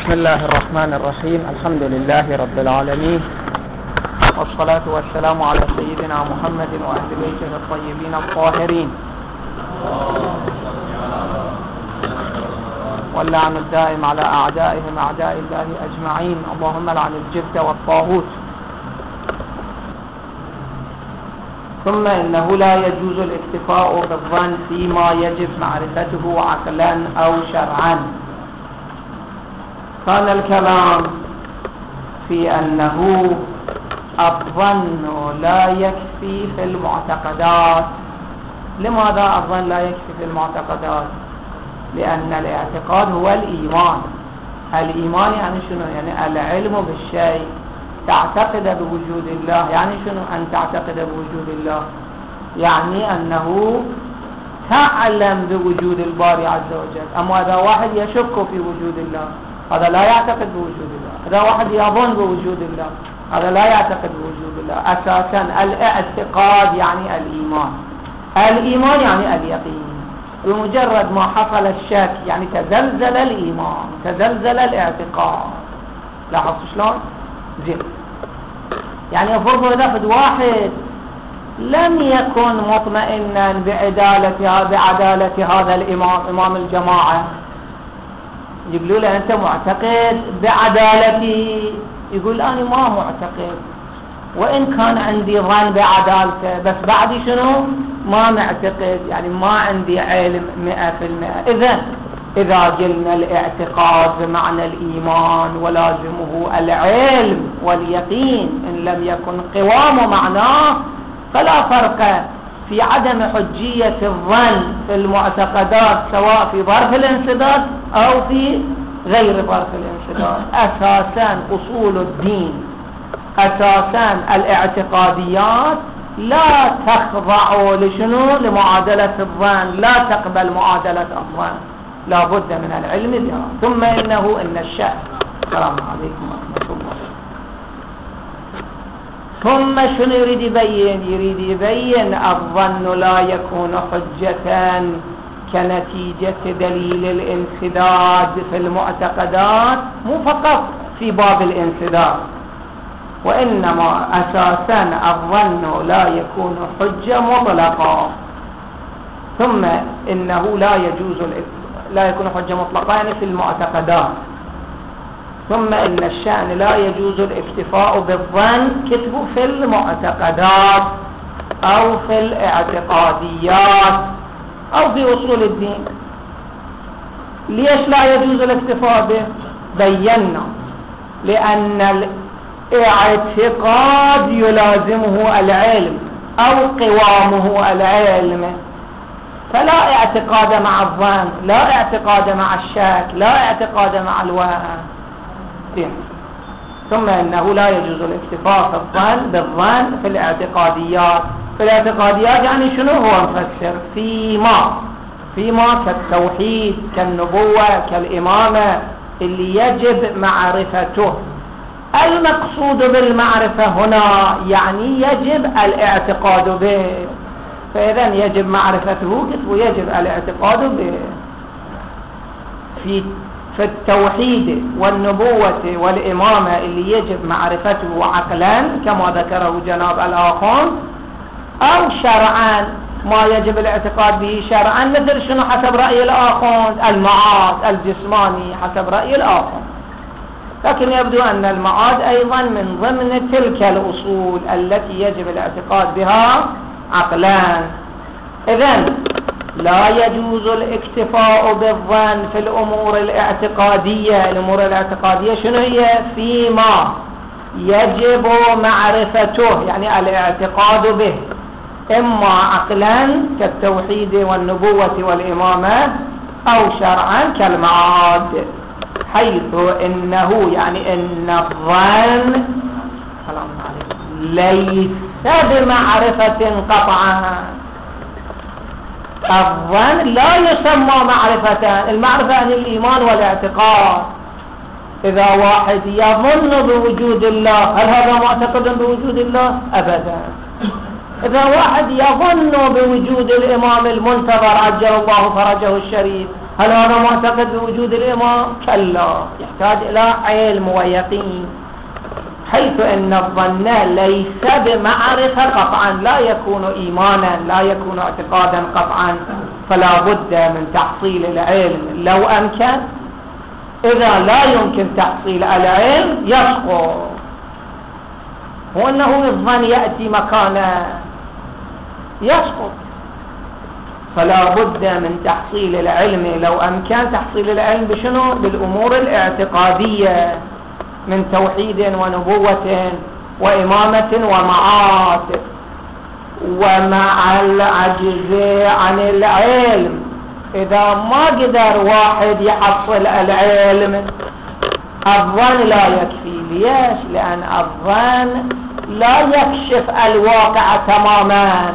بسم الله الرحمن الرحيم. الحمد لله رب العالمين، والصلاة والسلام على سيدنا محمد وأهل بيته الطيبين الطاهرين، واللعن الدائم على أعدائهم أعداء الله أجمعين. اللهم لعن الجبت والطاغوت. ثم إنه لا يجوز الاكتفاء بالظن فيما يجب معرفته عقلا أو شرعا. كان الكلام في أنه الظن لا يكفي في المعتقدات. لماذا الظن لا يكفي في المعتقدات؟ لأن الاعتقاد هو الإيمان. الإيمان يعني شنو؟ يعني العلم بالشيء، تعتقد بوجود الله. يعني شنو أن تعتقد بوجود الله؟ يعني أنه تعلم بوجود الباري عز وجل. أما إذا واحد يشك في وجود الله، هذا لا يعتقد بوجود الله. إذا واحد يظن بوجود الله، هذا لا يعتقد بوجود الله. أساسا الاعتقاد يعني الإيمان. الإيمان يعني اليقين. بمجرد ما حصل الشك يعني تزلزل الإيمان، تزلزل الاعتقاد. لاحظت شلون؟ زين. يعني افرض إذا واحد لم يكن مطمئنا بعدالة هذا الإمام، إمام الجماعة، يقولوا له أنت معتقد بعدالتي؟ يقول أنا ما معتقد، وإن كان عندي ظن بعدالته، بس بعدي شنو؟ ما معتقد، يعني ما عندي علم 100%. إذا قلنا الاعتقاد بمعنى الإيمان ولازمه العلم واليقين، إن لم يكن قوام معناه، فلا فرق في عدم حجية الظن في المعتقدات، سواء في ظرف الانسداد أو في غير ظرف الانسداد. أساسا أصول الدين، أساسا الاعتقاديات لا تخضع لشنو؟ لمعادلة الظن، لا تقبل معادلة الظن، لا بد من العلم بها. ثم إن الشأن. السلام عليكم ورحمة الله. ثم شنو يريد يبين؟ يريد يبين الظن لا يكون حجة كنتيجة دليل الانسداد في المعتقدات، مو فقط في باب الانسداد، وإنما أساسا الظن لا يكون حجة مطلقة. ثم إنه لا يكون حجة مطلقة يعني في المعتقدات. ثم إن الشأن لا يجوز الاكتفاء بالظن كتبه في المعتقدات أو في الاعتقاديات أو في أصول الدين. ليش لا يجوز الاكتفاء به؟ بينا. لأن الاعتقاد يلازمه العلم أو قوامه العلم، فلا اعتقاد مع الظن، لا اعتقاد مع الشك، لا اعتقاد مع الوهم. ثم إنه لا يجوز الاكتفاء بالظن في الاعتقاديات. في الاعتقاديات يعني شنو؟ هو مفسر فيما كالتوحيد، كالنبوة، كالإمامة، اللي يجب معرفته. المقصود بالمعرفة هنا يعني يجب الاعتقاد به، فإذا يجب معرفته ويجب الاعتقاد به. في التوحيد والنبوة والإمامة اللي يجب معرفته عقلا كما ذكره جناب الآخوان، أو شرعا ما يجب الاعتقاد به شرعا، مثل شنو حسب رأي الآخوان؟ المعاد الجسماني حسب رأي الآخوان. لكن يبدو أن المعاد أيضا من ضمن تلك الأصول التي يجب الاعتقاد بها عقلا. إذن لا يجوز الاكتفاء بالظن في الأمور الاعتقادية. الأمور الاعتقادية شنو هي؟ فيما يجب معرفته، يعني الاعتقاد به، إما عقلا كالتوحيد والنبوة والإمامة، أو شرعا كالمعاد، حيث إنه يعني إن الظن ليس بمعرفة قطعا. الظن لا يسمى معرفة. المعرفة عن الإيمان والاعتقاد. إذا واحد يظن بوجود الله، هل هذا معتقد بوجود الله؟ أبدا. إذا واحد يظن بوجود الإمام المنتظر عجل الله فرجه الشريف، هل أنا معتقد بوجود الإمام؟ كلا، يحتاج إلى علم ويقين، حيث أن الظن ليس بمعرفة قطعا، لا يكون إيمانا، لا يكون اعتقادا قطعا، فلا بد من تحصيل العلم لو أمكن. إذا لا يمكن تحصيل العلم يسقط، وأنه الظن يأتي مكانه يسقط، فلا بد من تحصيل العلم لو أمكن. تحصيل العلم بشنو؟ بالأمور الاعتقادية من توحيد ونبوة وإمامة ومعاد. ومع العجز عن العلم، إذا ما قدر واحد يحصل العلم، الظن لا يكفي. ليش؟ لأن الظن لا يكشف الواقع تماما،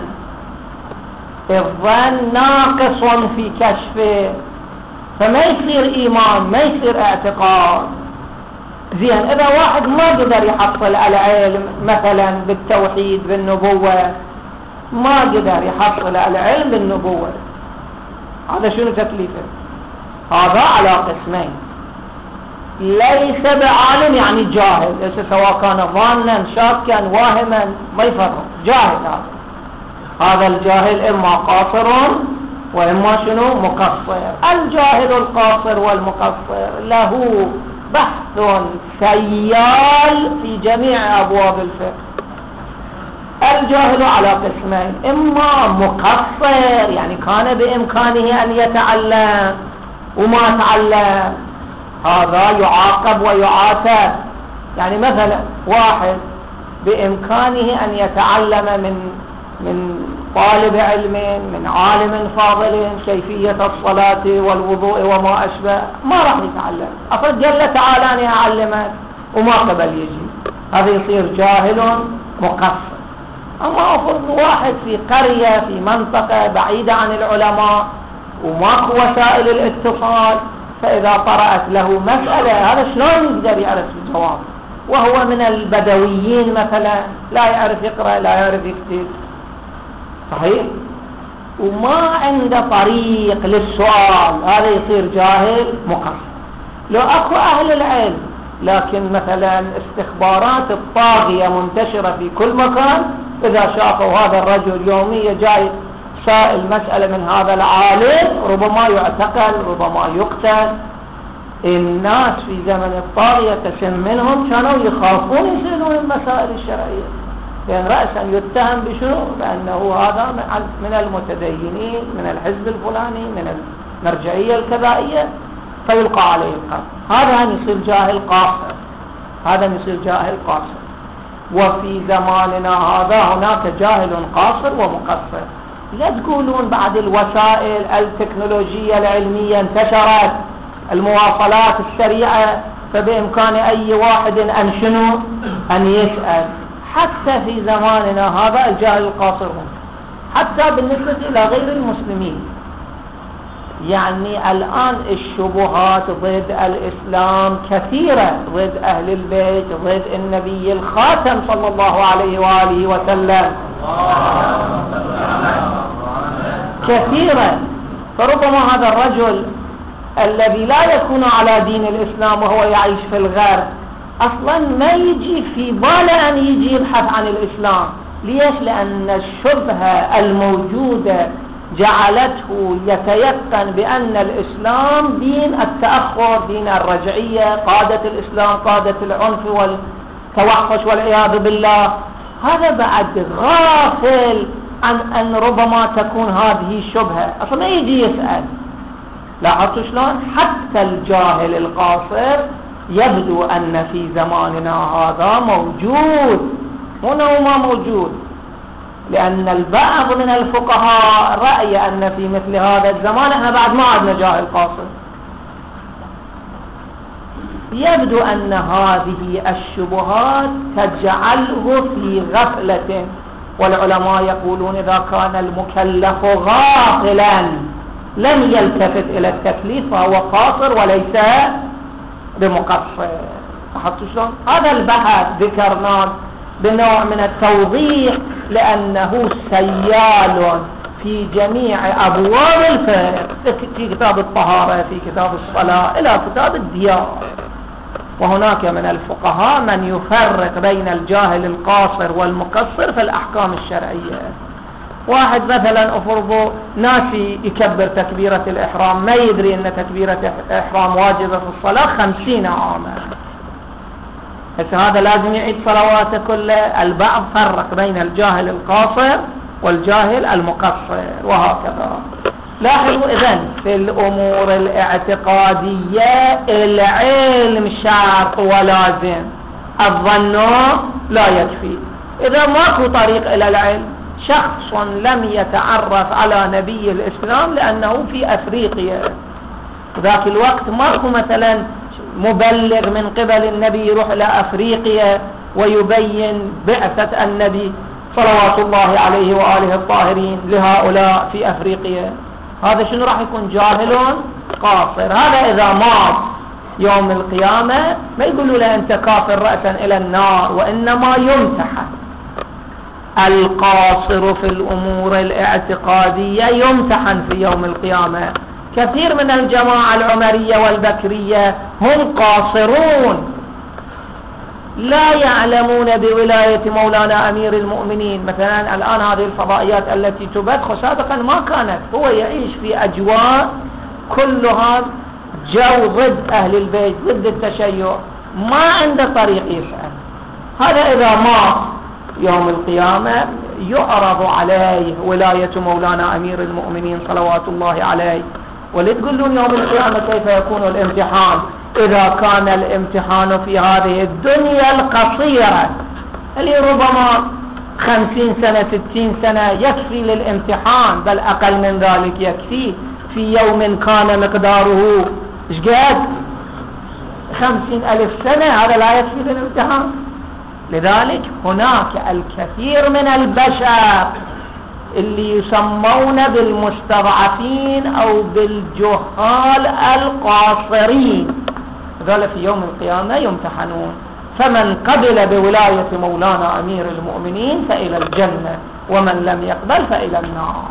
الظن ناقص في كشفه، فما يصير إيمان، ما يصير اعتقاد. زين، إذا واحد ما قدر يحصل العلم مثلا بالتوحيد بالنبوة، ما قدر يحصل العلم بالنبوة، هذا شنو تكليفه؟ هذا على قسمين، ليس بعالم يعني جاهل، ليس سواء كان ظانا شاكا واهما ما يفرق، جاهل. هذا الجاهل إما قاصر وإما شنو؟ مقصر. الجاهل القاصر والمقصر له بحث سيال في جميع أبواب الفقه. الجاهل على قسمين، إما مقصر يعني كان بإمكانه أن يتعلم وما تعلم، هذا يعاقب ويعاتب. يعني مثلا واحد بإمكانه أن يتعلم من طالب علم، من عالم فاضل، كيفية الصلاة والوضوء وما أشبه، ما راح يتعلم، أفرد قال تعالى أنا أعلمك وما قبل يجي، هذا يصير جاهل مقصر. أما أفرض واحد في قرية في منطقة بعيدة عن العلماء وماكو وسائل الاتصال، فإذا طرأت له مسألة هذا شلون يقدر يعرف الجواب؟ وهو من البدويين مثلا، لا يعرف يقرأ لا يعرف يكتب، صحيح، وما عنده طريق للسؤال، هذا يصير جاهل مقصر. لو أكو أهل العلم لكن مثلا استخبارات الطاغية منتشرة في كل مكان، إذا شافوا هذا الرجل يوميا جاي سائل مسألة من هذا العالم ربما يعتقل ربما يقتل. الناس في زمن الطاغية كثير منهم كانوا يخافون يسألون المسائل الشرعية، لأن رأسا يتهم بشنو؟ بأنه هذا من المتدينين، من الحزب الفلاني، من المرجعية الكذائية، فيلقى عليه القتل. هذا يصير جاهل قاصر، هذا يصير جاهل قاصر. وفي زماننا هذا هناك جاهل قاصر ومقصر. لا تقولون بعد الوسائل التكنولوجية العلمية انتشرت، المواصلات السريعة، فبإمكان أي واحد أن شنو؟ أن يسأل. حتى في زماننا هذا الجاهل القاصر هم، حتى بالنسبة إلى غير المسلمين. يعني الآن الشبهات ضد الإسلام كثيرة، ضد أهل البيت، ضد النبي الخاتم صلى الله عليه وآله وسلم كثيرا. فربما هذا الرجل الذي لا يكون على دين الإسلام وهو يعيش في الغرب أصلا ما يجي في باله أن يجي يبحث عن الإسلام. ليش؟ لأن الشبهة الموجودة جعلته يتيقن بأن الإسلام دين التأخر، دين الرجعية، قادة الإسلام قادة العنف والتوحش والعياذ بالله. هذا بعد غافل عن أن ربما تكون هذه الشبهة، أصلا ما يجي يسأل. لاحظتوا شلون؟ حتى الجاهل القاصر يبدو أن في زماننا هذا موجود، هنا ما موجود، لأن البعض من الفقهاء رأي أن في مثل هذا الزمان احنا بعد ما عندنا جاهل قاصر. يبدو أن هذه الشبهات تجعله في غفلة، والعلماء يقولون إذا كان المكلف غافلا لم يلتفت إلى التكليف فهو قاصر وليس بمقصر. لاحظتوا شلون؟ هذا البحث ذكرناه بنوع من التوضيح لأنه سيال في جميع أبواب الفقه، في كتاب الطهارة، في كتاب الصلاة، إلى كتاب الديار. وهناك من الفقهاء من يفرق بين الجاهل القاصر والمقصر في الأحكام الشرعية. واحد مثلا أفرضه ناسي يكبر تكبيرة الإحرام، ما يدري أن تكبيرة الإحرام واجبة في الصلاة 50 عاما، هذا لازم يعيد صلواته كلها. البعض فرق بين الجاهل القاصر والجاهل المقصر وهكذا. لاحظوا إذن في الأمور الاعتقادية العلم شرط ولازم، الظن لا يكفي. إذا ماكو طريق إلى العلم، شخص لم يتعرف على نبي الإسلام لأنه في أفريقيا، ذاك الوقت ماكو مثلا مبلغ من قبل النبي يروح إلى أفريقيا ويبين بعثة النبي صلوات الله عليه وآله الطاهرين لهؤلاء في أفريقيا. هذا شنو راح يكون؟ جاهل قاصر. هذا إذا مات يوم القيامة ما يقولوا له أنت كافر رأسا إلى النار، وإنما يمتحن. القاصر في الأمور الاعتقادية يمتحن في يوم القيامة. كثير من الجماعة العمرية والبكرية هم قاصرون، لا يعلمون بولاية مولانا أمير المؤمنين. مثلا الآن هذه الفضائيات التي تبث سابقا ما كانت، هو يعيش في أجواء كلها جو ضد أهل البيت، ضد التشيع، ما عنده طريق يسأل. هذا إذا مات يوم القيامة يعرض عليه ولاية مولانا أمير المؤمنين صلوات الله عليه. ولتقولون يوم القيامة كيف يكون الامتحان؟ إذا كان الامتحان في هذه الدنيا القصيرة اللي ربما 50 سنة 60 سنة يكفي للامتحان، بل أقل من ذلك يكفي. في يوم كان مقداره إيش قد 50,000 سنة، هذا لا يكفي للامتحان. لذلك هناك الكثير من البشر اللي يسمون بالمستضعفين أو بالجهال القاصرين، ذلك في يوم القيامة يمتحنون. فمن قبل بولاية مولانا أمير المؤمنين فإلى الجنة، ومن لم يقبل فإلى النار.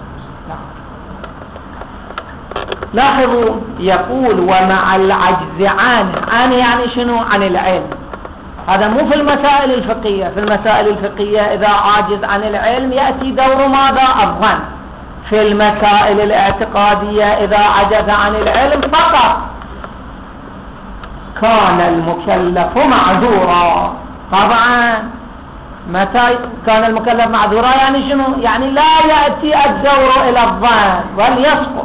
لاحظوا يقول ومع العجز عنه يعني شنو؟ عن العلم. هذا مو في المسائل الفقهية. في المسائل الفقهية إذا عاجز عن العلم يأتي دور ماذا؟ الظن. في المسائل الاعتقادية إذا عجز عن العلم فقط كان المكلف معذورا. طبعا متى كان المكلف معذورا؟ يعني شنو؟ يعني لا يأتي الدور إلى الظن بل يسقط.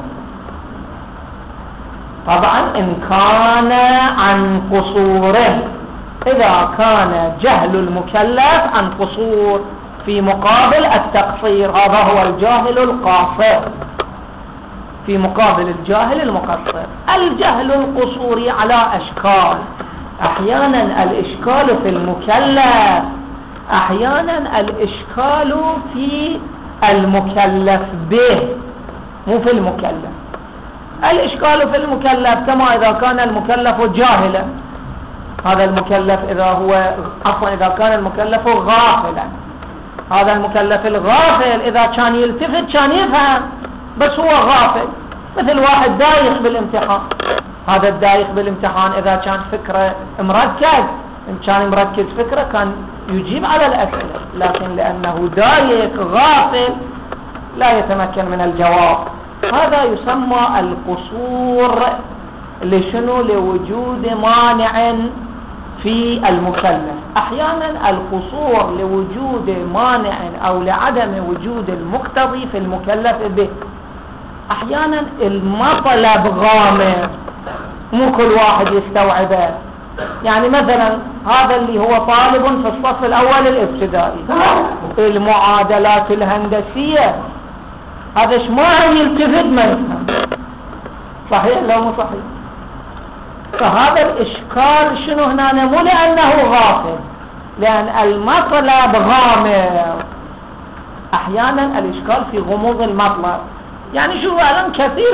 طبعا إن كان عن قصوره، إذا كان جهل المكلف عن قصور في مقابل التقصير، هذا هو الجاهل القاصر في مقابل الجاهل المقصر. الجهل القصوري على أشكال، أحيانا الإشكال في المكلف، أحيانا الإشكال في المكلف به مو في المكلف. الإشكال في المكلف كما إذا كان المكلف جاهلا، هذا المكلف إذا كان المكلف غافلا، هذا المكلف الغافل إذا كان يلتفت كان يفهم، بس هو غافل. مثل واحد دايخ بالامتحان، هذا الدايخ بالامتحان إذا كان فكرة مركز، إن كان مركز فكرة كان يجيب على الأسئلة، لكن لأنه دايخ غافل لا يتمكن من الجواب. هذا يسمى القصور. لشنو؟ لوجود مانع في المكلف. أحيانا القصور لوجود مانع أو لعدم وجود المقتضي في المكلف به. أحيانا المطلب غامض مو كل واحد يستوعبه. يعني مثلا هذا اللي هو طالب في الصف الأول الابتدائي، المعادلات الهندسية، هذا ما يلتفت ما يفهم، صحيح لا مو صحيح؟ فهذا الإشكال شنو هنا؟ مو لأنه غافل، لأن المطلب غامض. أحيانا الإشكال في غموض المطلب. يعني شو الآن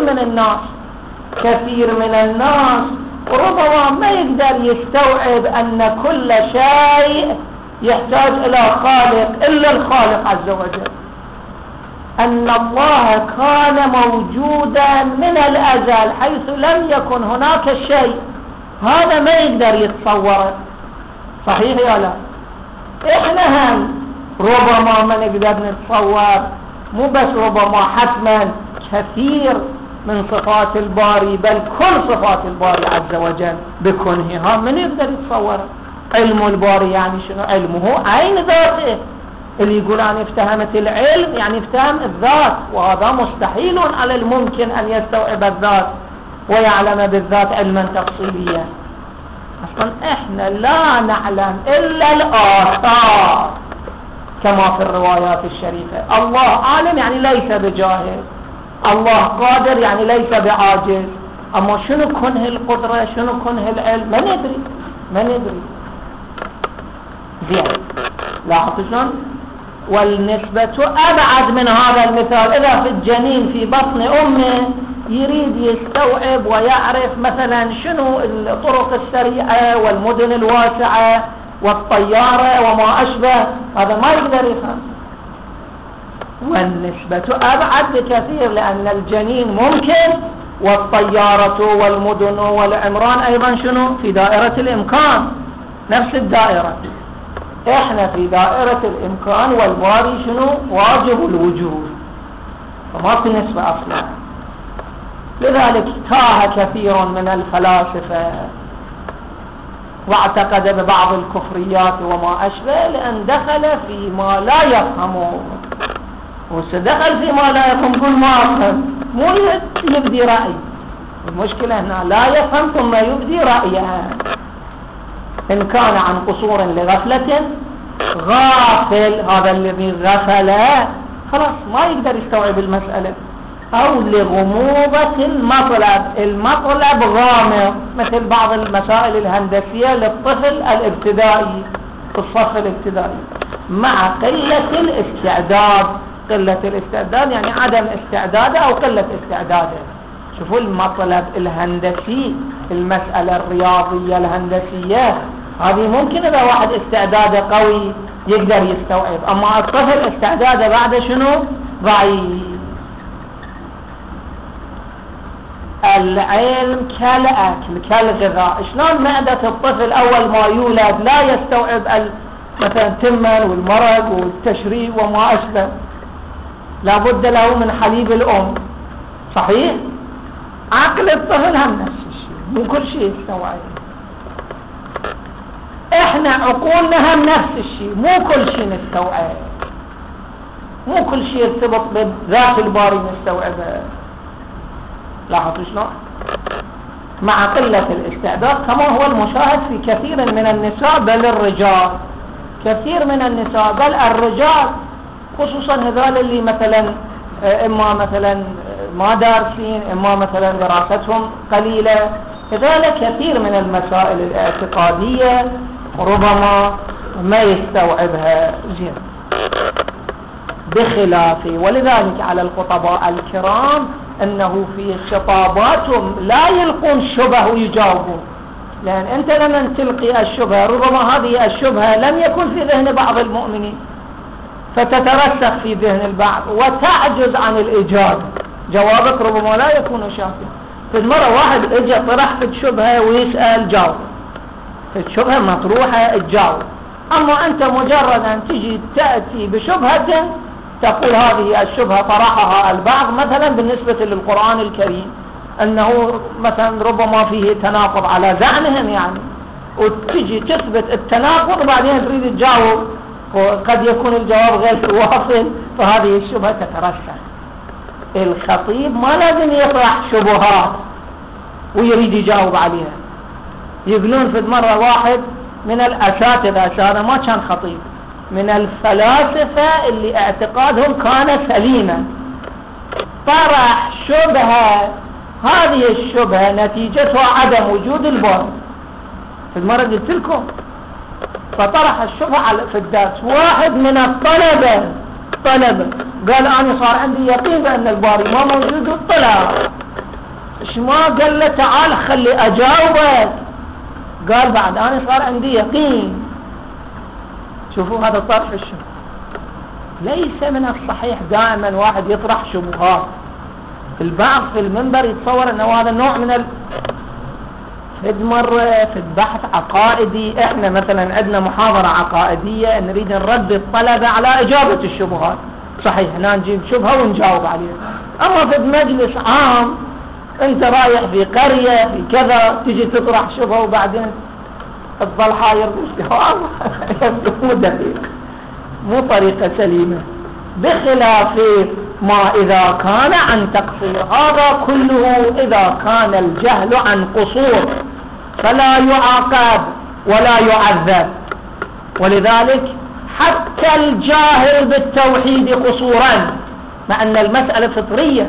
كثير من الناس ربما ما يقدر يستوعب أن كل شيء يحتاج إلى خالق إلا الخالق عز وجل. أن الله كان موجودا من الأزل حيث لم يكن هناك شيء، هذا ما يقدر يتصوره. صحيح يا لا؟ إحنا هم ربما ما نقدر نتصور، مو بس ربما، حتما كثير من صفات الباري، بل كل صفات الباري عز وجل بكنه من يقدر يتصوره. علم الباري يعني شنو؟ علمه عين ذاته. اللي يقول أنا افتهمت العلم يعني افتهم الذات، وهذا مستحيل على الممكن أن يستوعب الذات ويعلم بالذات علما تفصيليا. أصلا إحنا لا نعلم إلا الآثار كما في الروايات الشريفة. الله عالم يعني ليس بجاهل، الله قادر يعني ليس بعاجز، أما شنو كنه القدرة، شنو كنه العلم، ما ندري. زين، لاحظوا شلون؟ والنسبة أبعد من هذا المثال. إذا في الجنين في بطن أمه يريد يستوعب ويعرف مثلا شنو الطرق السريعة والمدن الواسعة والطيارة وما أشبه، هذا ما يقدر يفهم. والنسبة أبعد بكثير، لأن الجنين ممكن، والطيارة والمدن والعمران أيضا شنو؟ في دائرة الإمكان، نفس الدائرة. إحنا في دائرة الإمكان، والباري شنو؟ واجب الوجود، فما في نسبة أصلا. لذلك تاه كثير من الفلاسفة واعتقد ببعض الكفريات وما أشبه، لأن دخل فيما لا يفهمه. وسدخل فيما لا يفهم كل ما أفهم، مو يبدي رأي. المشكلة هنا لا يفهم ثم يبدي رأيه. إن كان عن قصور لغفلة غافل، هذا الذي غفل خلاص ما يقدر يستوعب المسألة، أو لغموضة المطلب غامض، مثل بعض المسائل الهندسية للطفل الابتدائي في الصف الابتدائي، مع قلة الاستعداد. قلة الاستعداد يعني عدم استعداده أو قلة استعداده. شوفوا المطلب الهندسي، المسألة الرياضية الهندسية هذه ممكن إذا واحد استعداده قوي يقدر يستوعب، أما الطفل استعداده بعد شنو؟ ضعيف. العلم كالأكل كالغذاء. شلون معدة الطفل أول ما يولد لا يستوعب مثلا التمن والمرق والتشريب وما أشبه، لابد له من حليب الأم. صحيح؟ عقل الطفل هم نفس الشيء، مو كل شيء يستوعب. احنا عقولنا هم نفس الشيء، مو كل شيء نستوعب، مو كل شيء يرتبط بذات الباري نستوعبه. لاحظوا شلون؟ مع قلة الاستعداد، كما هو المشاهد في كثير من النساء بل الرجال. كثير من النساء بل الرجال، خصوصا هذول اللي مثلا اما مثلا ما دارسين، اما مثلا دراستهم قليلة، هذول كثير من المسائل الاعتقادية ربما ما يستوعبها زين بخلافه. ولذلك على الخطباء الكرام انه في خطاباتهم لا يلقون شبه ويجاوبون، لان انت لما تلقي الشبهة ربما هذه الشبهة لم يكن في ذهن بعض المؤمنين فتترسخ في ذهن البعض وتعجز عن الإجابة. جوابك ربما لا يكون شافيا. في مرة واحد اجى طرح في الشبهة ويسأل جاوب، في الشبهة مطروحة تجاوب. اما انت مجرد ان تجي تأتي بشبهة تقول هذه الشبهة طرحها البعض مثلا بالنسبة للقرآن الكريم انه مثلا ربما فيه تناقض على زعمهم يعني، وتجي تثبت التناقض وبعدين تريد تجاوب وقد يكون الجواب غير واصل، فهذه الشبهة تترسخ. الخطيب ما لازم يطرح شبهات ويريد يجاوب عليها. يقولون في مرة واحد من الأساتذة، هذا ما كان خطيب، من الفلاسفة اللي اعتقادهم كان سليما، طرح شبهة، هذه الشبهة نتيجتها عدم وجود الباري. في المرة قلت لكم، فطرح الشبهة في الدرس. واحد من الطلبة قال أنا صار عندي يقين بأن الباري ما موجود، وطلع ايش ما قال له تعال خلي أجاوبك، قال بعد أنا صار عندي يقين. شوفوا هذا طرح الشبهة. ليس من الصحيح دائما واحد يطرح شبهات. البعض في المنبر يتصور أنه هذا نوع من فد مرة في البحث عقائدي، احنا مثلا عندنا محاضرة عقائدية نريد نرد الطلبة على إجابة الشبهات، صحيح هنا نجيب شبهة ونجاوب عليها. أما في مجلس عام انت رايح في قرية في كذا تجي تطرح شبهة وبعدين تظل حاير بالجواب مو دقيق، مو طريقة سليمة. بخلاف ما إذا كان عن تقصير، هذا كله إذا كان الجهل عن قصور فلا يعاقب ولا يعذب. ولذلك حتى الجاهل بالتوحيد قصورا، مع أن المسألة فطرية،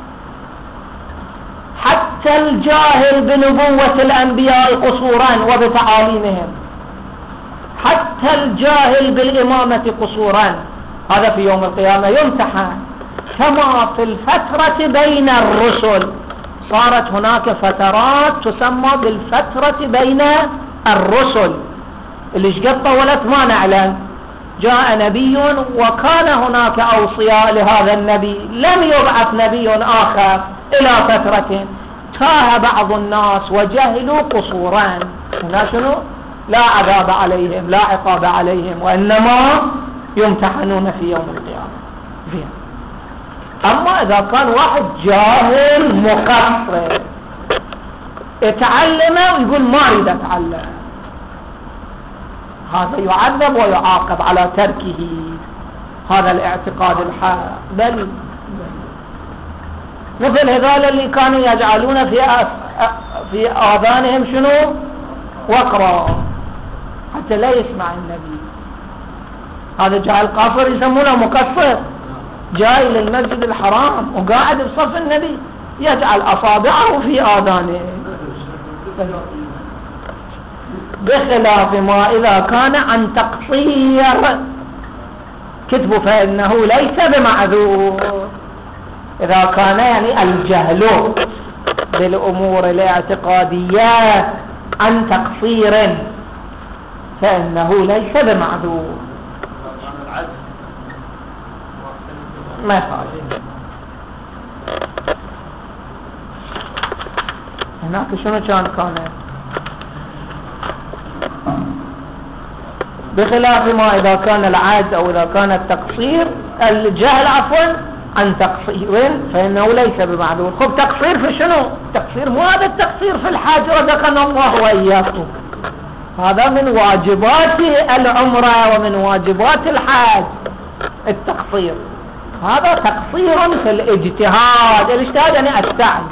حتى الجاهل بنبوة الأنبياء قصورا وبتعاليمهم، حتى الجاهل بالإمامة قصورا، هذا في يوم القيامة يمتحن. كما في الفترة بين الرسل، صارت هناك فترات تسمى بالفترة بين الرسل، اللي قد طولت ما نعلم. جاء نبي وكان هناك أوصياء لهذا النبي، لم يبعث نبي آخر إلى فترة، تاه بعض الناس وجهلوا قصورا، هنا شنو؟ لا عذاب عليهم لا عقاب عليهم، وإنما يمتحنون في يوم القيامة فيها. أما إذا كان واحد جاهل مقصر يتعلم ويقول ما أريد أتعلم، هذا يعذب ويعاقب على تركه هذا الاعتقاد الحق. بل مثل هذول اللي كانوا يجعلون في آذانهم شنو؟ وقرا حتى لا يسمع النبي. هذا جاهل قاصر يسمونه مقصر، جاي للمسجد الحرام وقاعد بصف النبي يجعل أصابعه في آذانه. بخلاف ما إذا كان عن تقصير كتب فإنه ليس بمعذور. إذا كان يعني الجهل بالأمور الاعتقادية عن تقصير فإنه ليس بمعذور. ما فعل هناك شنو كان بخلاف ما إذا كان العجز أو إذا كان التقصير الجهل عفوا عن تقصير فإنه ليس بمعذور. خب تقصير في شنو؟ تقصير مو هذا التقصير في الحج رزقنا الله وإياكم، هذا من واجبات العمرة ومن واجبات الحج التقصير. هذا تقصير في الاجتهاد. الاجتهاد يعني السعي.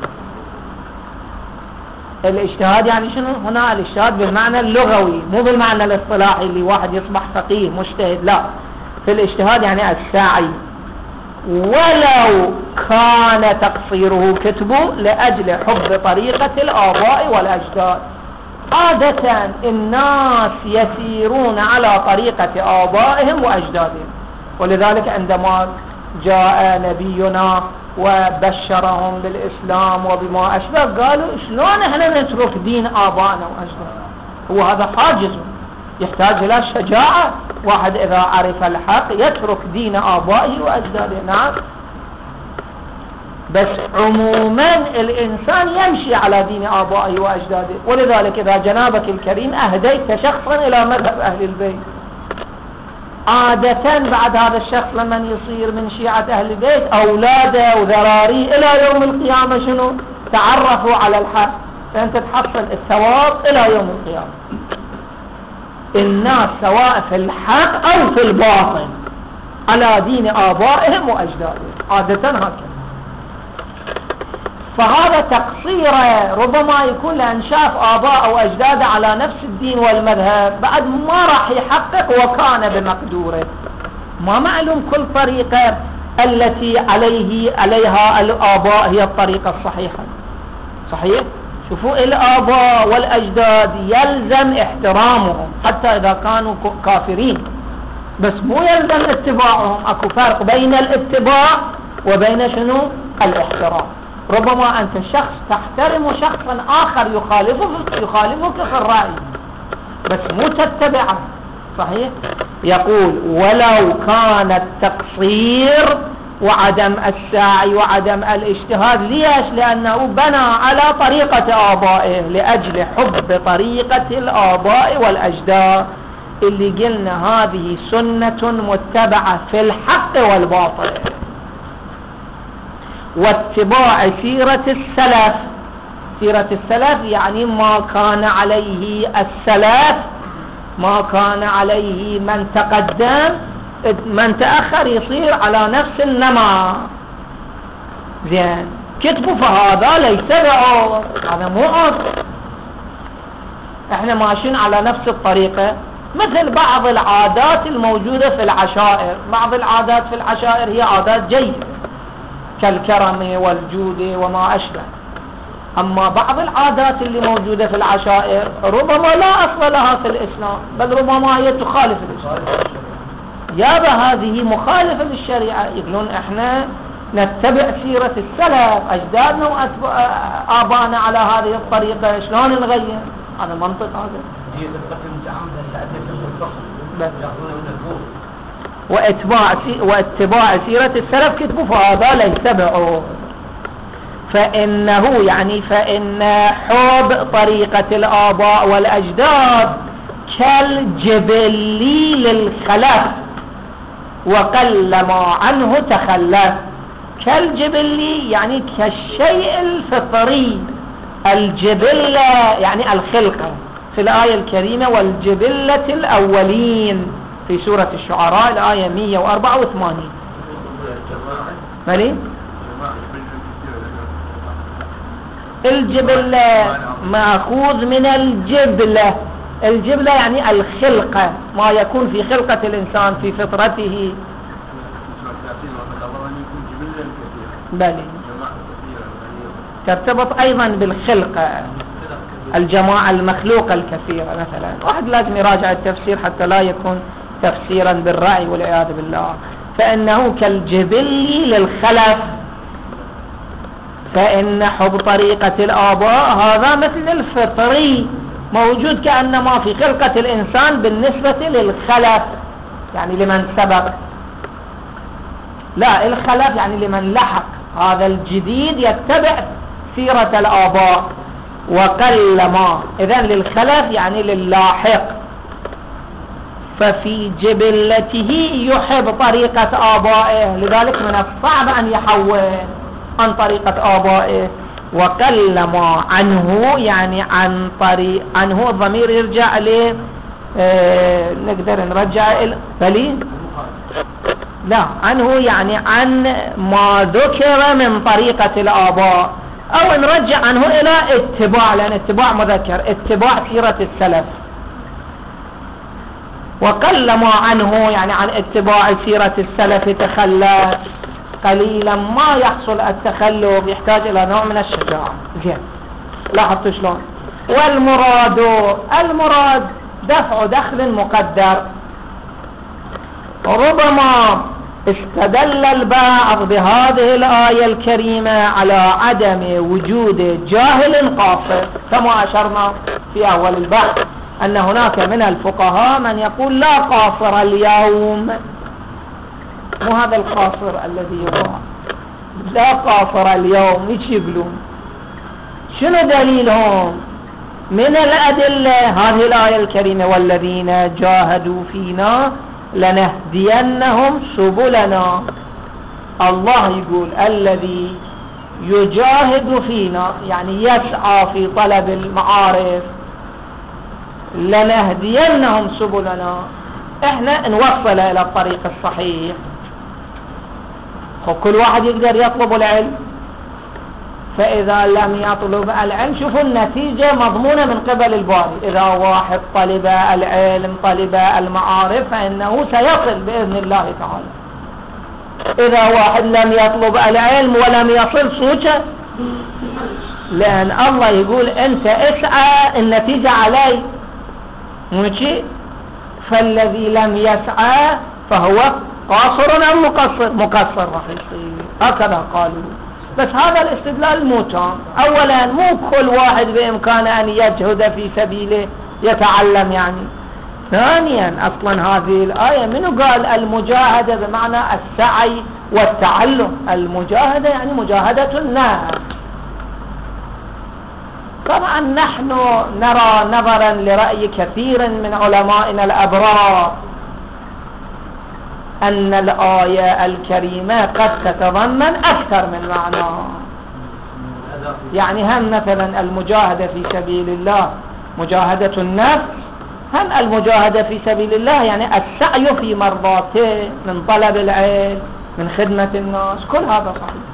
الاجتهاد يعني شنو هنا؟ الاجتهاد بالمعنى اللغوي مو بالمعنى الاصطلاحي اللي واحد يصبح فقيه مجتهد، لا، في الاجتهاد يعني السعي. ولو كان تقصيره كتبه لأجل حب طريقة الآباء والأجداد. عادة الناس يسيرون على طريقة آبائهم وأجدادهم، ولذلك عندما جاء نبينا وبشرهم بالإسلام وبما أشبه قالوا شلون احنا نترك دين آبائنا وأجدادنا؟ هو هذا حاجز يحتاج إلى شجاعة. واحد إذا عرف الحق يترك دين آبائه وأجداده. نعم، بس عموما الإنسان يمشي على دين آبائه وأجداده. ولذلك إذا جنابك الكريم أهديت شخصا إلى مذهب أهل البيت، عادة بعد هذا الشخص لما يصير من شيعة أهل البيت أولاده وذراريه إلى يوم القيامة شنو؟ تعرفوا على الحق، فأنت تحصل الثواب إلى يوم القيامة. الناس سواء في الحق أو في الباطل على دين آبائهم وأجدادهم، عادة هكذا. فهذا تقصير ربما يكون لأن شاف آباء أو أجداده على نفس الدين والمذهب، بعد ما راح يحقق وكان بمقدوره. ما معلوم كل طريقة التي عليها الآباء هي الطريقة الصحيحة. صحيح؟ شوفوا الآباء والأجداد يلزم احترامهم حتى إذا كانوا كافرين، بس مو يلزم اتباعهم. اكو فرق بين الاتباع وبين شنو؟ الاحترام. ربما أنت شخص تحترم شخصا آخر يخالفك في الرأي، بس مو تتبعه. صحيح؟ يقول ولو كان التقصير وعدم السعي وعدم الاجتهاد، ليش؟ لأنه بنى على طريقة آبائه، لأجل حب طريقة الآباء والأجداد، اللي قلنا هذه سنة متبعة في الحق والباطل، واتباع سيرة السلف. سيرة السلف يعني ما كان عليه السلف، ما كان عليه من تقدم، من تأخر يصير على نفس النمط. زين، كتبوا فهذا ليس بعذر، هذا مو عذر، احنا ماشيين على نفس الطريقة. مثل بعض العادات الموجودة في العشائر، بعض العادات في العشائر هي عادات جيدة كالكرم والجود وما أشبه، أما بعض العادات اللي موجودة في العشائر ربما لا أصل لها في الإسلام، بل ربما هي تخالف الإسلام، يابا هذه مخالفة للشريعة. يقولون احنا نتبع سيرة السلف، أجدادنا وآبانا على هذه الطريقة، شلون نغير؟ هذا منطق هذا. واتباع سيرة السلف كتبوا فهذا ليس بعذر. فإنه يعني فإن حب طريقة الآباء والأجداد كالجبلي للخلف وقل ما عنه تخلف. كالجبلي يعني كالشيء الفطري، الجبلة يعني الخلقة في الآية الكريمة، والجبلة الأولين في سورة الشعراء الآية 184. مالي؟ الجبلة مأخوذ من الجبلة، الجبلة يعني الخلقة، ما يكون في خلقة الإنسان في فطرته. بلي ترتبط أيضا بالخلقة، الجماعة المخلوقة الكثيرة. مثلا واحد لازم يراجع التفسير حتى لا يكون تفسيرا بالرأي والعياذ بالله. فإنه كالجبل للخلف، فإن حب طريقة الآباء هذا مثل الفطري موجود كأنما في خلقة الإنسان بالنسبة للخلف، يعني لمن سبق. لا، الخلف يعني لمن لحق، هذا الجديد يتبع سيرة الآباء. وقل ما، إذن للخلف يعني للاحق. ففي جبلته يحب طريقة آبائه، لذلك من الصعب أن يحول عن طريقة آبائه. وقل ما عنه يعني عن طريق، عنه الضمير يرجع له نقدر نرجع بلي لا، عنه يعني عن ما ذكر من طريقة الآباء، أو نرجع عنه إلى اتباع، لأن اتباع مذكر، اتباع سيرة السلف. وقل ما عنه يعني عن اتباع سيرة السلف تخلف، قليلا ما يحصل التخلف، يحتاج إلى نوع من الشجاعة. زين، لاحظتوا شلون؟ المراد دفع دخل مقدر. ربما استدل البعض بهذه الآية الكريمة على عدم وجود جاهل قاصر، كما أشرنا في أول البحث أن هناك من الفقهاء من يقول لا قاصر اليوم، مو هذا القاصر الذي يقع، لا قاصر اليوم. ايش يقولون؟ شنو دليلهم؟ من الأدلة هذه الآية الكريمة والذين جاهدوا فينا لنهدينهم سبلنا. الله يقول الذي يجاهد فينا يعني يسعى في طلب المعارف، لنهدينهم سبلنا، احنا نوصل الى الطريق الصحيح. وكل واحد يقدر يطلب العلم، فإذا لم يطلب العلم شوفوا النتيجة مضمونة من قبل الباري. إذا واحد طلب العلم، طلب المعارف، فإنه سيصل بإذن الله تعالى. إذا واحد لم يطلب العلم ولم يصل سوچه، لأن الله يقول أنت اسعى، النتيجة علي ماشي. فالذي لم يسعى فهو قاصر أو مقصر؟ مقصر راح يصير، هكذا قالوا. بس هذا الاستدلال مو تام. اولا مو كل واحد بامكانه ان يجهد في سبيله يتعلم، يعني ثانيا أصلا هذه الآية منو قال المجاهدة بمعنى السعي والتعلم؟ المجاهدة يعني مجاهدة النفس. طبعا نحن نرى نظرا لرأي كثير من علمائنا الأبرار أن الآية الكريمة قد تتضمن أكثر من معنى. يعني هم مثلا المجاهدة في سبيل الله مجاهدة النفس، هم المجاهدة في سبيل الله يعني السعي في مرضاته من طلب العلم من خدمة الناس، كل هذا صحيح.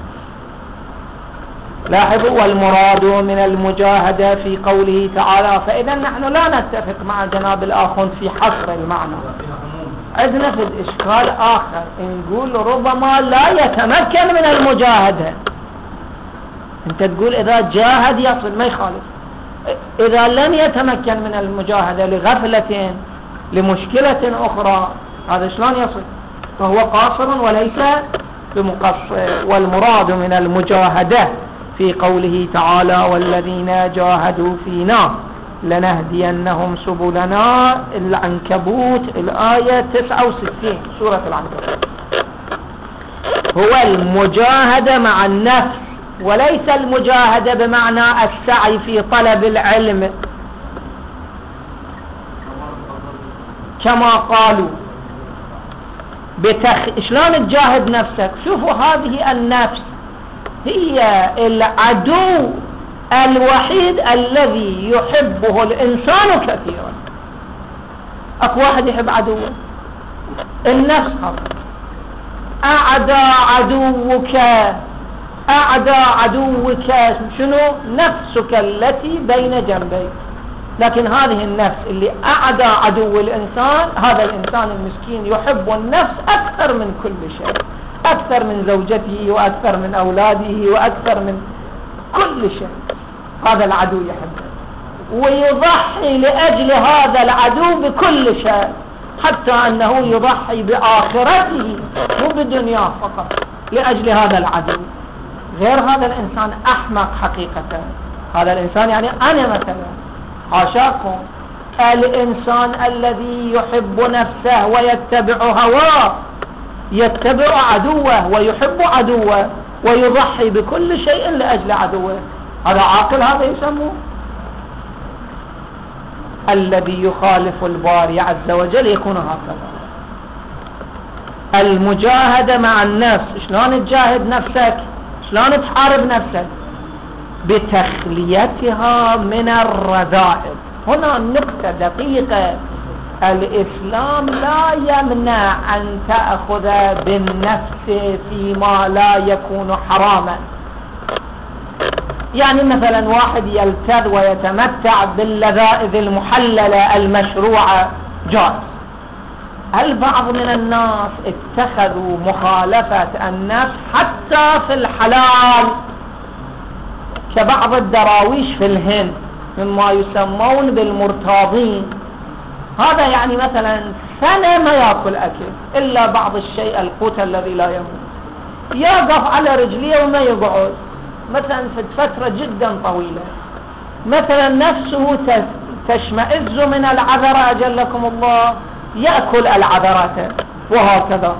لاحظوا والمراد من المجاهدة في قوله تعالى. فإذا نحن لا نتفق مع جناب الآخوند في حصر المعنى. عندنا في الإشكال آخر، نقول ربما لا يتمكن من المجاهدة. انت تقول إذا جاهد يصل، ما يخالف. إذا لم يتمكن من المجاهدة لغفلة لمشكلة أخرى، هذا شلون يصل؟ فهو قاصر وليس بمقصر. والمراد من المجاهدة في قوله تعالى والذين جاهدوا فينا لنهدينهم سبلنا، العنكبوت الآية 69 سورة العنكبوت. هو المجاهدة مع النفس، وليس المجاهدة بمعنى السعي في طلب العلم كما قالوا. شلون تجاهد نفسك؟ شوفوا هذه النفس هي العدو الوحيد الذي يحبه الإنسان كثيرا. أكو واحد يحب عدوه؟ النفس. أعدى عدوك شنو؟ نفسك التي بين جنبيك. لكن هذه النفس اللي أعدى عدو الإنسان، هذا الإنسان المسكين يحب النفس أكثر من كل شيء، أكثر من زوجته وأكثر من أولاده وأكثر من كل شيء. هذا العدو يحبه ويضحي لأجل هذا العدو بكل شيء، حتى أنه يضحي بآخرته مو بدنياه فقط لأجل هذا العدو. غير هذا الإنسان أحمق حقيقة. هذا الإنسان يعني أنا مثلا حاشاكم، الإنسان الذي يحب نفسه ويتبع هواه يتبع عدوه ويحب عدوه ويضحي بكل شيء لأجل عدوه، هذا عاقل؟ هذا يسموه الذي يخالف الباري عز وجل يكون هكذا. المجاهدة مع النفس، شلون تجاهد نفسك؟ شلون تحارب نفسك؟ بتخليتها من الرذائل. هنا نقطة دقيقة، الإسلام لا يمنع أن تأخذ بالنفس فيما لا يكون حراما. يعني مثلا واحد يلتذ ويتمتع باللذائذ المحللة المشروعة جائز. البعض من الناس اتخذوا مخالفة النفس حتى في الحلال، كبعض الدراويش في الهند مما يسمون بالمرتاضين. هذا يعني مثلا سنة ما يأكل أكل إلا بعض الشيء القوت الذي لا يموت، يقف على رجليه وما يقعد مثلا في فترة جدا طويلة. مثلا نفسه تشمئز من العذرة أجلكم الله، يأكل العذرات وهكذا.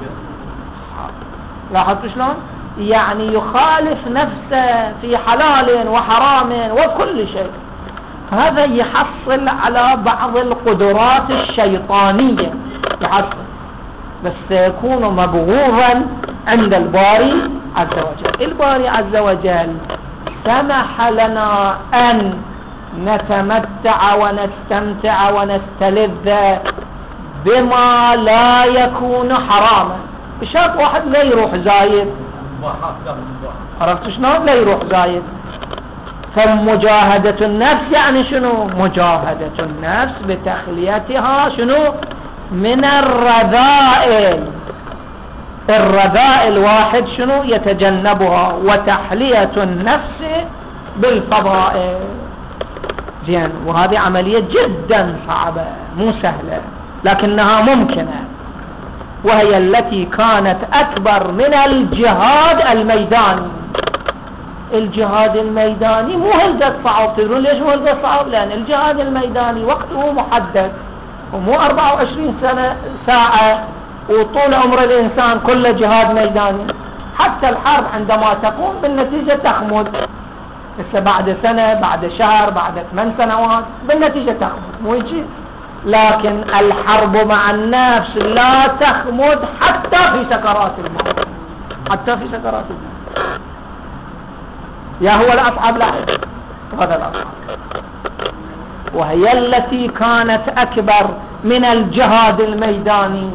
لاحظت شلون؟ يعني يخالف نفسه في حلال وحرام وكل شيء. هذا يحصل على بعض القدرات الشيطانية، يحصل، بس سيكون مبغوضا عند الباري عز وجل. الباري عز وجل سمح لنا أن نتمتع ونستمتع ونستلذ بما لا يكون حراما، بشرط واحد لا يروح زايد. عرفت شنو؟ لا يروح زايد. فمجاهدة النفس يعني شنو؟ مجاهدة النفس بتخليتها شنو؟ من الرذائل. الرذائل واحد شنو؟ يتجنبها، وتحلية النفس بالفضائل. زين، وهذه عملية جدا صعبة مو سهلة، لكنها ممكنة، وهي التي كانت أكبر من الجهاد الميداني. الجهاد الميداني مو هلقة صعب. تدرون ليش مو هلقة صعب؟ لأن الجهاد الميداني وقته محدد، ومو 24 ساعة وطول عمر الإنسان كله جهاد ميداني. حتى الحرب عندما تقوم بالنتيجة تخمد، هسه بعد سنة، بعد شهر، بعد 8 سنوات بالنتيجة تخمد، مو يجي. لكن الحرب مع النفس لا تخمد حتى في سكرات الموت، حتى في سكرات الموت. يا هو الأصعب لا هذا الأصعب، وهي التي كانت أكبر من الجهاد الميداني.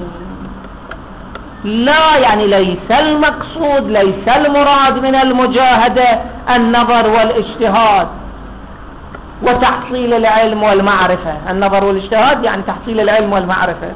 لا يعني ليس المقصود، ليس المراد من المجاهدة النظر والاجتهاد وتحصيل العلم والمعرفة. النظر والاجتهاد يعني تحصيل العلم والمعرفة،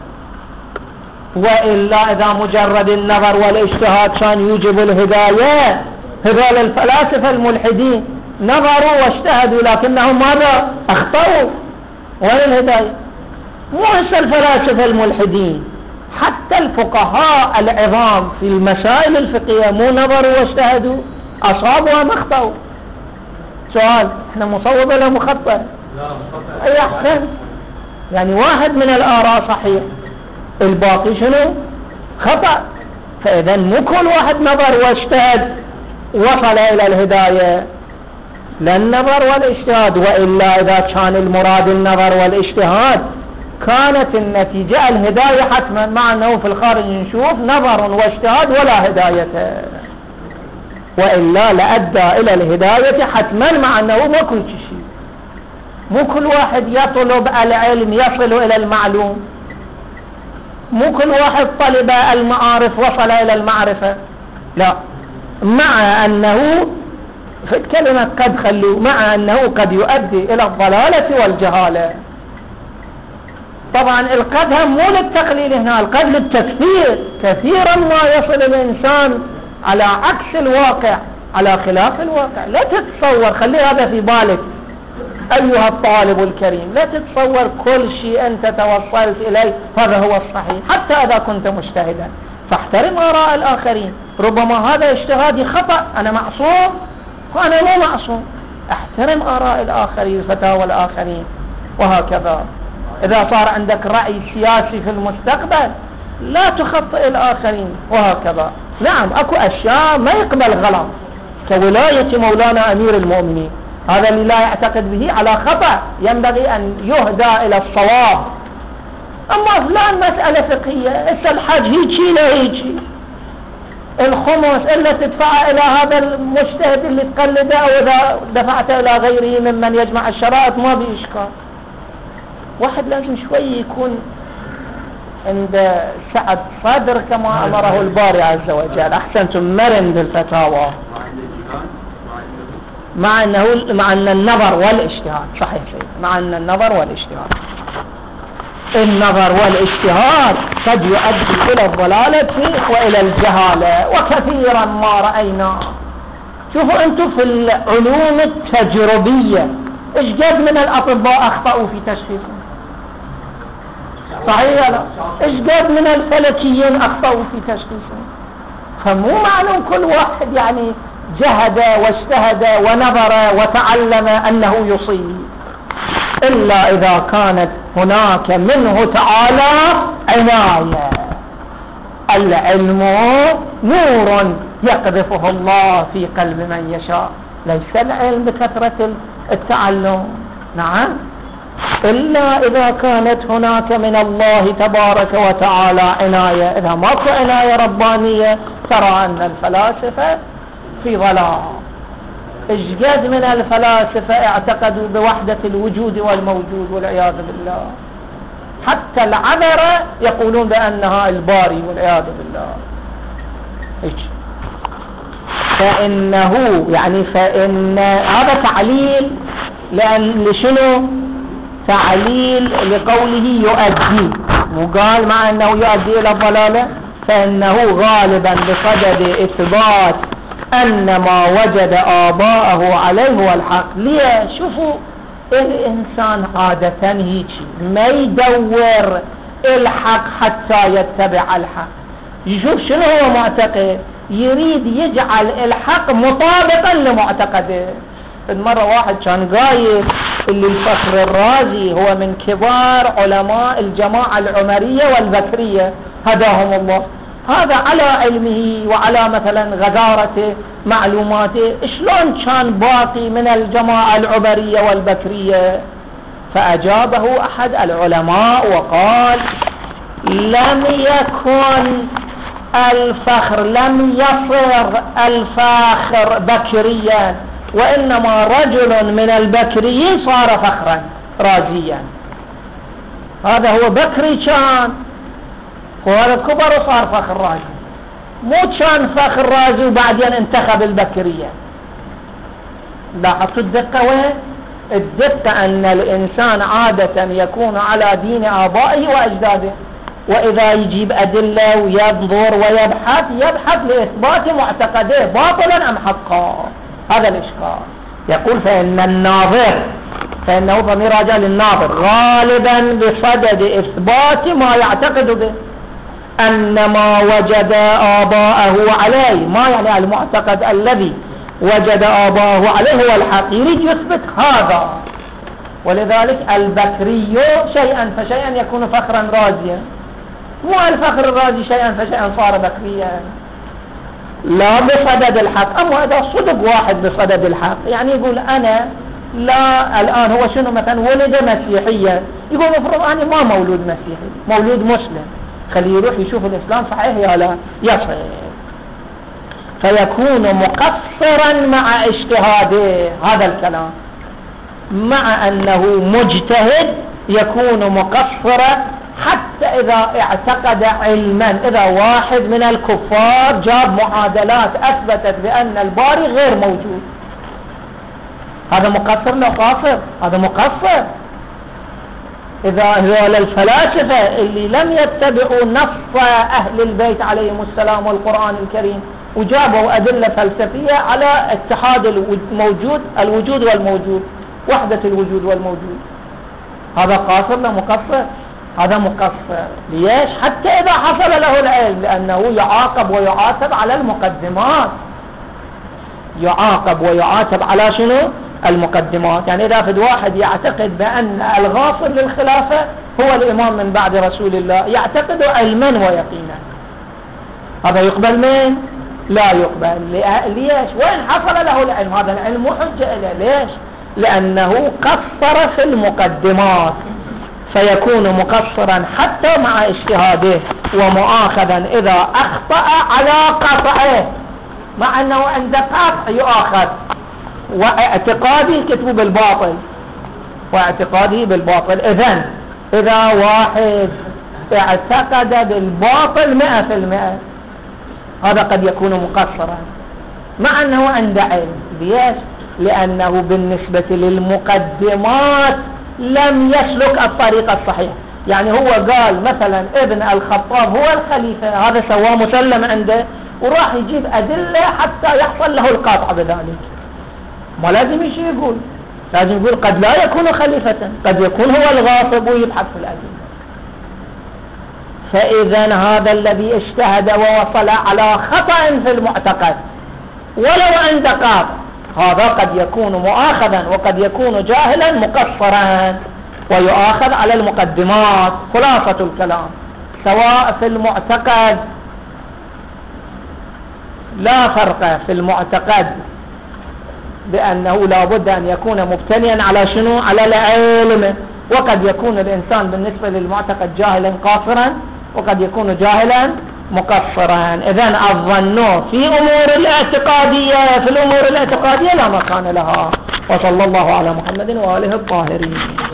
وإلا إذا مجرد النظر والاجتهاد كان يوجب الهداية. هذول الفلاسفة الملحدين نظروا واجتهدوا لكنهم ماذا؟ أخطأوا. وين الهداية؟ مو هسه الفلاسفة الملحدين، حتى الفقهاء العظام في المسائل الفقهية مو نظروا واجتهدوا، أصابوا أم أخطأوا؟ سؤال، احنا مصوب ولا مخطئ؟ اي احسن، يعني واحد من الآراء صحيح، الباقي شنو؟ خطأ. فإذا مو كل واحد نظر واجتهد وصل إلى الهداية، لا النظر والاجتهاد. وإلا إذا كان المراد النظر والاجتهاد كانت النتيجة الهداية حتما، مع أنه في الخارج نشوف نظر واجتهاد ولا هداية، وإلا لأدى إلى الهداية حتما، مع أنه ما كل شيء. مو كل واحد يطلب العلم يصل إلى المعلوم، مو كل واحد طلب المعارف وصل إلى المعرفة، لا. مع أنه في الكلمة قد خلوا، مع أنه قد يؤدي إلى الضلالة والجهالة. طبعا القد هم مو للتقليل هنا، القد للتكثير. كثيرا ما يصل الإنسان على عكس الواقع، على خلاف الواقع. لا تتصور، خلي هذا في بالك أيها الطالب الكريم، لا تتصور كل شيء أنت توصلت إليه هذا هو الصحيح، حتى إذا كنت مجتهدا. فاحترم آراء الآخرين، ربما هذا اجتهادي خطأ، أنا معصوم وأنا مو معصوم. احترم آراء الآخرين، فتاوى الآخرين، وهكذا. إذا صار عندك رأي سياسي في المستقبل لا تخطئ الآخرين، وهكذا. نعم أكو أشياء ما يقبل غلط، كولاية مولانا أمير المؤمنين، هذا اللي لا يعتقد به على خطأ ينبغي أن يهدى إلى الصواب. أما فلان مسألة فقهية، إسا الحج هيجي لا هيجي، الخمس إلا تدفع إلى هذا المجتهد اللي تقلده، أو إذا دفعت إلى غيره ممن يجمع الشرائط ما بإشكال. واحد لازم شوي يكون عند سعة صدر كما أمره الباري عز وجل. أحسنتم، مرن بالفتاوى، مع أن النظر والاجتهاد صحيح سيد، مع أن النظر والاجتهاد، النظر والاجتهاد قد يؤدي إلى الضلالة وإلى الجهالة، وكثيرا ما رأينا. شوفوا أنتم في العلوم التجربية إيش قد من الأطباء أخطأوا في تشخيصهم، صحيح لا؟ إيش قد من الفلكيين أخطأوا في تشخيصهم. فمو معلوم كل واحد يعني جهد واجتهد ونظر وتعلم أنه يصيب، إلا إذا كانت هناك منه تعالى عناية. العلم نور يقذفه الله في قلب من يشاء، ليس العلم بكثرة التعلم. نعم، إلا إذا كانت هناك من الله تبارك وتعالى عناية. إذا ماكو عناية ربانية ترى أن الفلاسفة في ضلال. اجد من الفلاسفة اعتقدوا بوحدة الوجود والموجود والعياذ بالله، حتى العذرة يقولون بأنها الباري والعياذ بالله. فإنه يعني فإن هذا تعليل، لأن لشنو؟ تعليل لقوله يؤدي، وقال مع أنه يؤدي إلى الضلالة، فإنه غالبا بصدد إثبات أن ما وجد آباءه عليه هو الحق. ليه؟ شوفوا الإنسان عادة هيك ما يدور الحق حتى يتبع الحق. يشوف شنو هو معتقد، يريد يجعل الحق مطابقا لمعتقده. مرة واحد كان قايل اللي الفخر الرازي هو من كبار علماء الجماعة العمرية والبكرية هداهم الله، هذا على علمه وعلى مثلا غدارته معلوماته، شلون كان باقي من الجماعة العمرية والبكرية؟ فأجابه أحد العلماء وقال لم يكن الفخر، لم يصر الفاخر بكريا، وإنما رجل من البكريين صار فخرا رازيا. هذا هو بكري كان، وهذا كبر وصار فخر رازي، مو كان فخر رازي وبعدين انتخب البكرية. لاحظتوا الدقة وين؟ الدقة أن الإنسان عادة يكون على دين آبائه وأجداده، وإذا يجيب أدلة وينظر ويبحث لإثبات معتقده باطلا أم حقا. هذا الإشكال. يقول فإن الناظر، فإنه ضمير راجع للناظر، غالبا بصدد إثبات ما يعتقد به أن ما وجد آباءه عليه، ما يعني المعتقد الذي وجد آباءه عليه هو الحق، يريد يثبت هذا. ولذلك البكري شيئا فشيئا يكون فخرا رازيا، مو الفخر الرازي شيئا فشيئا صار بكريا، لا بصدد الحق. أما إذا صدق واحد بصدد الحق، يعني يقول أنا لا الآن هو شنو مثلا ولد مسيحيا، يقول مفروض أنا ما مولود مسيحي، مولود مسلم، خليه يروح يشوف الإسلام صحيح يا لا، يصح، فيكون مقصرا مع اجتهاده. هذا الكلام مع أنه مجتهد يكون مقصرا، حتى إذا اعتقد علما، إذا واحد من الكفار جاب معادلات أثبتت بأن الباري غير موجود، هذا مقصر لا قاصر؟ هذا مقصر. إذا هذول الفلاسفة اللي لم يتبعوا نص أهل البيت عليهم السلام والقرآن الكريم وجابوا أدلة فلسفية على اتحاد الوجود والموجود، وحدة الوجود والموجود، هذا قاصر لا مقصر؟ هذا مقصر. ليش؟ حتى إذا حصل له العلم، لأنه يعاقب ويعاتب على المقدمات، يعاقب ويعاتب على شنو؟ المقدمات. يعني إذا فد واحد يعتقد بأن الغاصب للخلافة هو الإمام من بعد رسول الله، يعتقد علما ويقينا، هذا يقبل من؟ لا يقبل. ليش؟ وين حصل له العلم؟ هذا العلم مو حجة له. ليش؟ لأنه قصر في المقدمات، فيكون مقصرا حتى مع اجتهاده، ومؤاخذا إذا أخطأ على قطعه، مع أنه عند قطع يؤاخذ، واعتقاده كتبه بالباطل، واعتقاده بالباطل. إذا واحد اعتقد بالباطل 100%، هذا قد يكون مقصرا مع أنه عنده علم. ليش؟ لأنه بالنسبة للمقدمات لم يسلك الطريق الصحيح. يعني هو قال مثلا ابن الخطاب هو الخليفة، هذا سواه مسلم عنده، وراح يجيب أدلة حتى يحصل له القاطع بذلك. ما لازم يشي يقول، لازم يقول قد لا يكون خليفة، قد يكون هو الغاصب، ويبحث في الأدلة. فإذا هذا الذي اجتهد ووصل على خطأ في المعتقد ولو عند قاطع، هذا قد يكون مؤاخذا وقد يكون جاهلا مقصرا، ويؤاخذ على المقدمات. خلاصة الكلام، سواء في المعتقد، لا فرق في المعتقد بأنه لا بد أن يكون مبتنيا على شنو؟ على العلم. وقد يكون الإنسان بالنسبة للمعتقد جاهلا قاصرا، وقد يكون جاهلا مقصرا. إذن الظن في أمور الاعتقادية، في الأمور الاعتقادية لا مكان لها. وصلى الله على محمد وآله الطاهرين.